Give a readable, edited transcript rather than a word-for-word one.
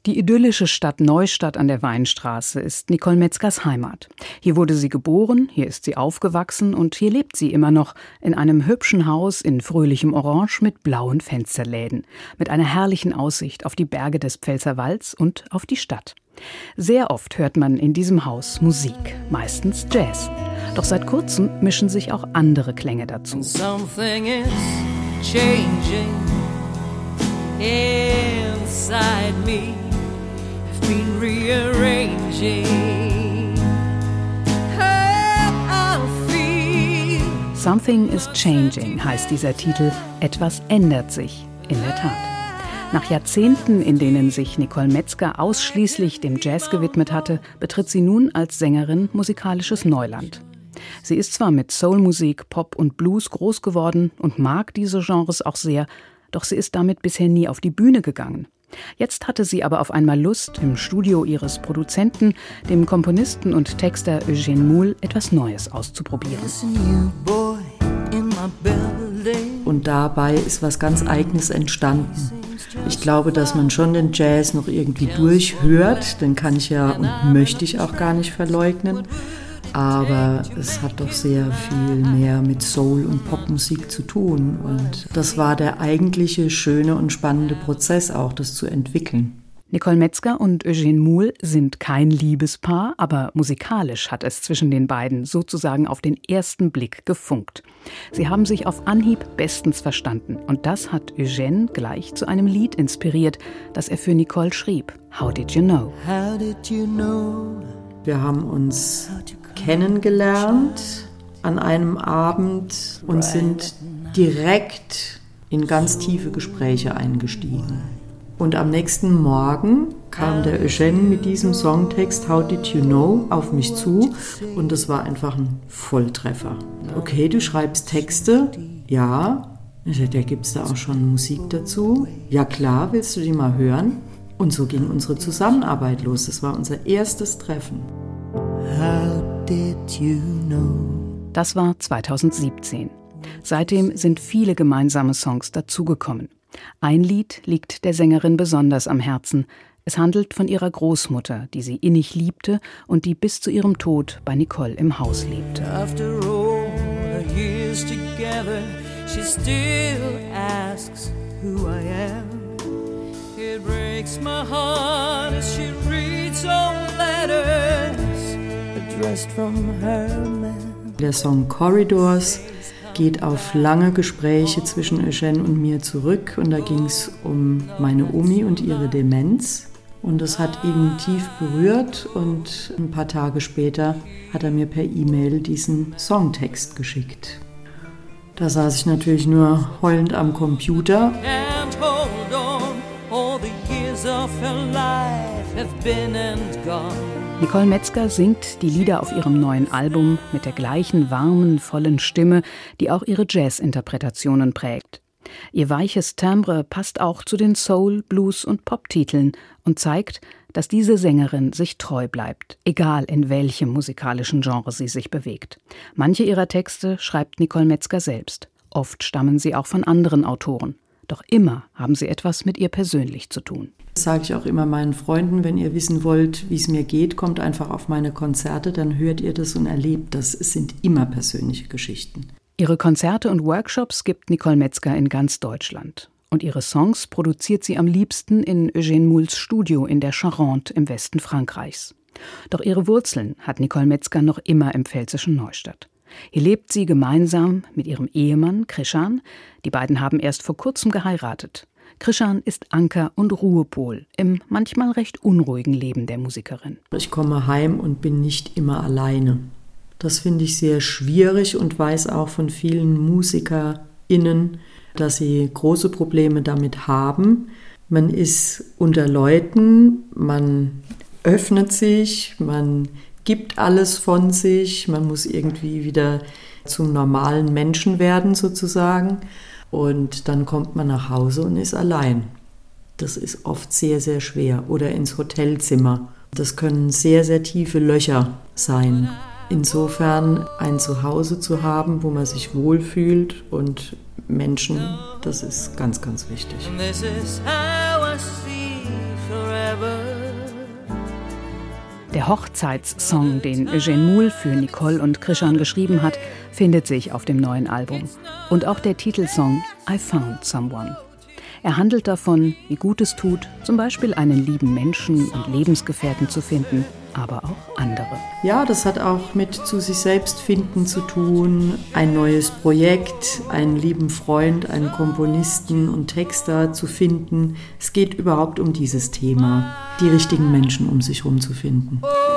Die idyllische Stadt Neustadt an der Weinstraße ist Nicole Metzgers Heimat. Hier wurde sie geboren, hier ist sie aufgewachsen und hier lebt sie immer noch in einem hübschen Haus in fröhlichem Orange mit blauen Fensterläden, mit einer herrlichen Aussicht auf die Berge des Pfälzerwalds und auf die Stadt. Sehr oft hört man in diesem Haus Musik, meistens Jazz. Doch seit kurzem mischen sich auch andere Klänge dazu. Something is changing inside me. Been rearranging how I feel. Something is changing heißt dieser Titel. Etwas ändert sich, in der Tat. Nach Jahrzehnten, in denen sich Nicole Metzger ausschließlich dem Jazz gewidmet hatte, betritt sie nun als Sängerin musikalisches Neuland. Sie ist zwar mit Soulmusik, Pop und Blues groß geworden und mag diese Genres auch sehr, doch sie ist damit bisher nie auf die Bühne gegangen. Jetzt hatte sie aber auf einmal Lust, im Studio ihres Produzenten, dem Komponisten und Texter Eugène Moule, etwas Neues auszuprobieren. Und dabei ist was ganz Eigenes entstanden. Ich glaube, dass man schon den Jazz noch irgendwie durchhört, den kann ich ja und möchte ich auch gar nicht verleugnen. Aber es hat doch sehr viel mehr mit Soul- und Popmusik zu tun. Und das war der eigentliche schöne und spannende Prozess auch, das zu entwickeln. Nicole Metzger und Eugène Moule sind kein Liebespaar, aber musikalisch hat es zwischen den beiden sozusagen auf den ersten Blick gefunkt. Sie haben sich auf Anhieb bestens verstanden. Und das hat Eugène gleich zu einem Lied inspiriert, das er für Nicole schrieb. How Did You Know? How did you know? Wir haben uns kennengelernt an einem Abend und sind direkt in ganz tiefe Gespräche eingestiegen. Und am nächsten Morgen kam der Eugène mit diesem Songtext How Did You Know auf mich zu und das war einfach ein Volltreffer. Okay, du schreibst Texte? Ja. Ich sagte, ja, gibt's da auch schon Musik dazu? Ja klar, willst du die mal hören? Und so ging unsere Zusammenarbeit los. Das war unser erstes Treffen. How did you know? Das war 2017. Seitdem sind viele gemeinsame Songs dazugekommen. Ein Lied liegt der Sängerin besonders am Herzen. Es handelt von ihrer Großmutter, die sie innig liebte und die bis zu ihrem Tod bei Nicole im Haus lebte. After all the years together, she still asks who I am. It breaks my heart as she reads all letters addressed from her man. Der Song Corridors geht auf lange Gespräche zwischen Eugène und mir zurück und da ging es um meine Omi und ihre Demenz und das hat ihn tief berührt und ein paar Tage später hat er mir per E-Mail diesen Songtext geschickt. Da saß ich natürlich nur heulend am Computer. And hold on, all the years of her life have been and gone. Nicole Metzger singt die Lieder auf ihrem neuen Album mit der gleichen warmen, vollen Stimme, die auch ihre Jazz-Interpretationen prägt. Ihr weiches Timbre passt auch zu den Soul-, Blues- und Pop-Titeln und zeigt, dass diese Sängerin sich treu bleibt, egal in welchem musikalischen Genre sie sich bewegt. Manche ihrer Texte schreibt Nicole Metzger selbst. Oft stammen sie auch von anderen Autoren. Doch immer haben sie etwas mit ihr persönlich zu tun. Das sage ich auch immer meinen Freunden, wenn ihr wissen wollt, wie es mir geht, kommt einfach auf meine Konzerte, dann hört ihr das und erlebt das. Es sind immer persönliche Geschichten. Ihre Konzerte und Workshops gibt Nicole Metzger in ganz Deutschland. Und ihre Songs produziert sie am liebsten in Eugène Moules Studio in der Charente im Westen Frankreichs. Doch ihre Wurzeln hat Nicole Metzger noch immer im pfälzischen Neustadt. Hier lebt sie gemeinsam mit ihrem Ehemann Krishan. Die beiden haben erst vor kurzem geheiratet. Krishan ist Anker und Ruhepol im manchmal recht unruhigen Leben der Musikerin. Ich komme heim und bin nicht immer alleine. Das finde ich sehr schwierig und weiß auch von vielen MusikerInnen, dass sie große Probleme damit haben. Man ist unter Leuten, man öffnet sich, man gibt alles von sich, man muss irgendwie wieder zum normalen Menschen werden sozusagen. Und dann kommt man nach Hause und ist allein. Das ist oft sehr, sehr schwer. Oder ins Hotelzimmer. Das können sehr, sehr tiefe Löcher sein. Insofern ein Zuhause zu haben, wo man sich wohlfühlt und Menschen, das ist ganz, ganz wichtig. And this is how I see forever. Der Hochzeitssong, den Eugene Moule für Nicole und Krishan geschrieben hat, findet sich auf dem neuen Album. Und auch der Titelsong I Found Someone. Er handelt davon, wie gut es tut, zum Beispiel einen lieben Menschen und Lebensgefährten zu finden, aber auch andere. Ja, das hat auch mit zu sich selbst finden zu tun, ein neues Projekt, einen lieben Freund, einen Komponisten und Texter zu finden. Es geht überhaupt um dieses Thema, die richtigen Menschen um sich herum zu finden.